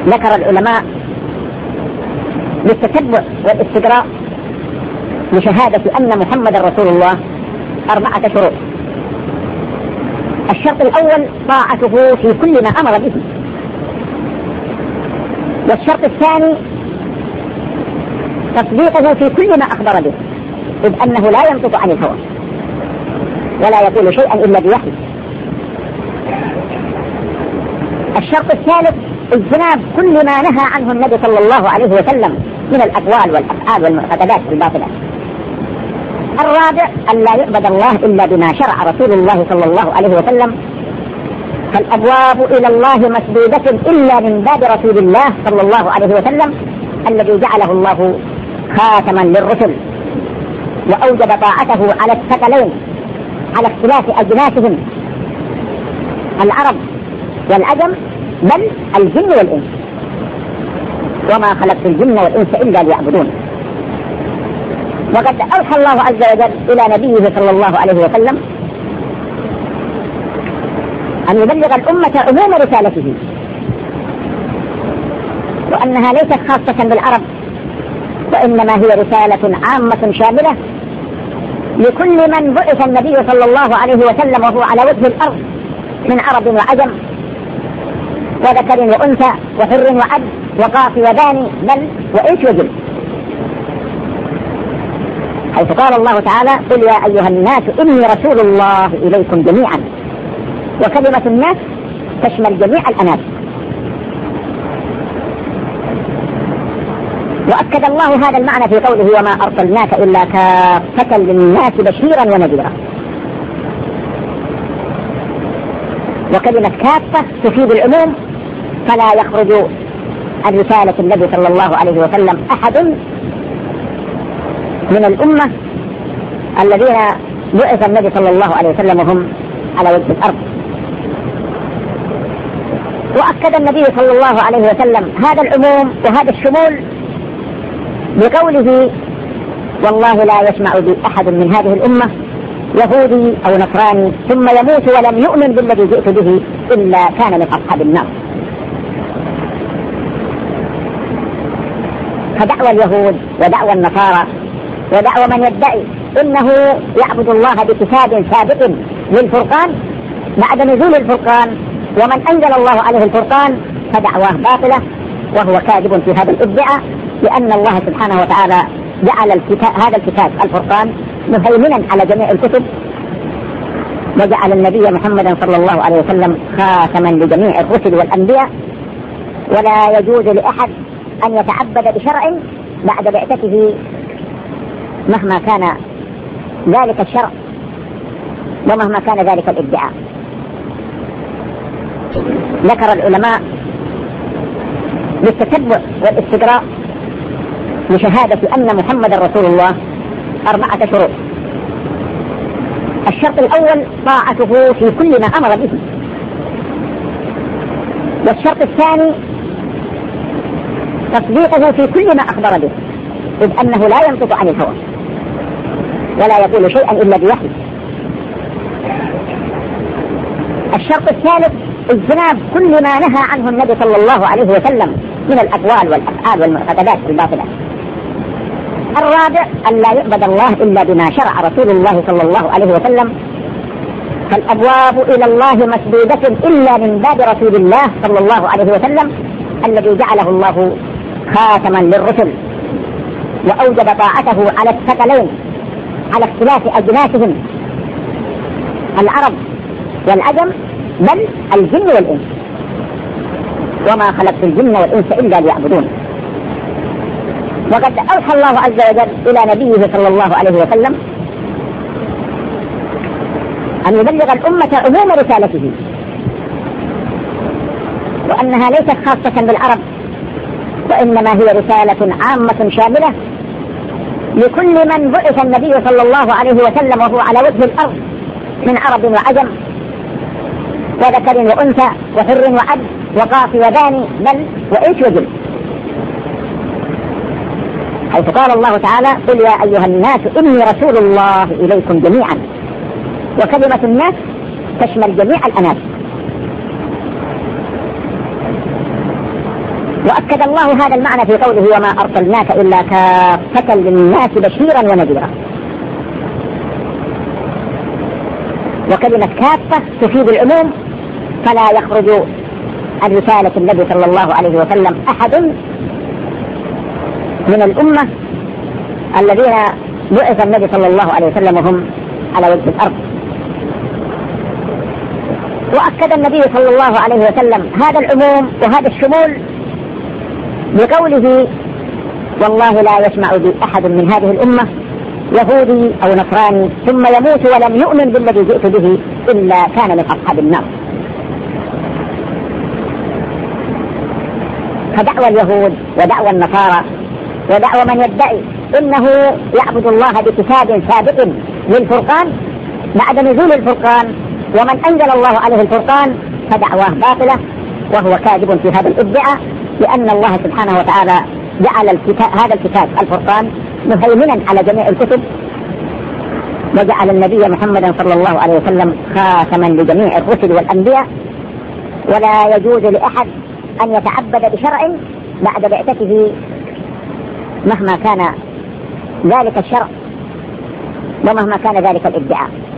ذكر العلماء للتتبع والاستقراء لشهادة أن محمد رسول الله 4 شروط. الشرط الأول طاعته في كل ما أمر به، والشرط الثاني تصديقه في كل ما أخبر به، إذ أنه لا ينطق عن الهوى ولا يقول شيئا إلا بوحي. الشرط الثالث اجتناب كل ما نهى عنه النبي صلى الله عليه وسلم من الأقوال والأفعال والمعتقدات الباطلة. الرابع أن لا يعبد الله إلا بما شرع رسول الله صلى الله عليه وسلم، فالأبواب إلى الله مسدودة إلا من باب رسول الله صلى الله عليه وسلم الذي جعله الله خاتما للرسل، وأوجب طاعته على الثقلين على اختلاف أجناسهم العرب والعجم بل الجن والإنس، وما خلقت الجن والإنس إلا ليعبدون. وقد أوحى الله عز وجل إلى نبيه صلى الله عليه وسلم أن يبلغ الأمة عموم رسالته، وأنها ليست خاصة بالعرب، وإنما هي رسالة عامة شاملة لكل من بعث النبي صلى الله عليه وسلم وهو على وجه الأرض من عرب وعجم وذكر وأنثى وحر وعبد وقاف وباني بل وإنس وجن، حيث قال الله تعالى: قل يا أيها الناس إني رسول الله إليكم جميعا. وكلمة الناس تشمل جميع الأناس. وأكد الله هذا المعنى في قوله: وما أرسلناك إلا كافة للناس بشيرا ونذيرا. وكلمة كافة تفيد العموم، فلا يخرج عن رسالة النبي صلى الله عليه وسلم أحد من الأمة الذين بعث النبي صلى الله عليه وسلم وهم على وجه الأرض. وأكد النبي صلى الله عليه وسلم هذا العموم وهذا الشمول بقوله: والله لا يسمع بي أحد من هذه الأمة يهودي أو نصراني ثم يموت ولم يؤمن بالذي جئت به إلا كان من أصحاب النار. فدعوى اليهود ودعوى النصارى ودعوى من يدعي إنه يعبد الله بكتاب سابق للفرقان بعد نزول الفرقان ومن أنزل الله عليه الفرقان فدعواه باطلة، وهو كاذب في هذا الادعاء، لأن الله سبحانه وتعالى جعل هذا الكتاب الفرقان مهيمنا على جميع الكتب، وجعل النبي محمدا صلى الله عليه وسلم خاتما لجميع الرسل والأنبياء، ولا يجوز لأحد أن يتعبد بشرع بعد بعثته مهما كان ذلك الشرع ومهما كان ذلك الادعاء. ذكر العلماء للتتبع والاستقراء لشهادة أن محمد رسول الله 4 شروط. الشرط الأول طاعته في كل ما أمر به، والشرط الثاني تصديقه في كل ما أخبر به، إذ أنه لا ينطق عن الهوى ولا يقول شيئا إلا بوحي. الشرط الثالث اجتناب كل ما نهى عنه النبي صلى الله عليه وسلم من الأقوال والأفعال والمعتقدات الباطلة. الرابع أن لا يعبد الله إلا بما شرع رسول الله صلى الله عليه وسلم، فالأبواب إلى الله مسدودة إلا من باب رسول الله صلى الله عليه وسلم الذي جعله الله خاتما للرسل، وأوجب طاعته على الثقلين على اختلاف أجناسهم العرب والعجم بل الجن والإنس، وما خلقت الجن والإنس إلا ليعبدون. وقد أوحى الله عز وجل إلى نبيه صلى الله عليه وسلم أن يبلغ الأمة عموم رسالته، وأنها ليست خاصة بالعرب، وإنما هي رسالة عامة شاملة لكل من بعث النبي صلى الله عليه وسلم وهو على وجه الأرض من عرب وعجم وذكر وأنثى وحر وعبد وقاف وباني بل وإنس وجن، حيث قال الله تعالى: قل يا أيها الناس إني رسول الله إليكم جميعا. وكلمة الناس تشمل جميع الأناس. وأكد الله هذا المعنى في قوله وما أرسلناك إلا كافة للناس بشيرا ونذيرا. وكلمة كافة تفيد العموم، فلا يخرج عن رسالة النبي صلى الله عليه وسلم أحد من الأمة الذين بعث النبي صلى الله عليه وسلم وهم على وجه الأرض. وأكد النبي صلى الله عليه وسلم هذا العموم وهذا الشمول بقوله والله لا يسمع بي أحد من هذه الأمة يهودي أو نصراني ثم يموت ولم يؤمن بالذي جئت به إلا كان من أصحاب النار. فدعوى اليهود ودعوى النصارى ودعوى من يدعي إنه يعبد الله بكتاب سابق للفرقان بعد نزول الفرقان ومن أنزل الله عليه الفرقان فدعواه باطلة، وهو كاذب في هذا الادعاء، لأن الله سبحانه وتعالى جعل هذا الكتاب الفرقان مهيمنا على جميع الكتب، وجعل النبي محمدا صلى الله عليه وسلم خاتما لجميع الرسل والأنبياء، ولا يجوز لأحد أن يتعبد بشرع بعد بعثته مهما كان ذلك الشرع ومهما كان ذلك الادعاء.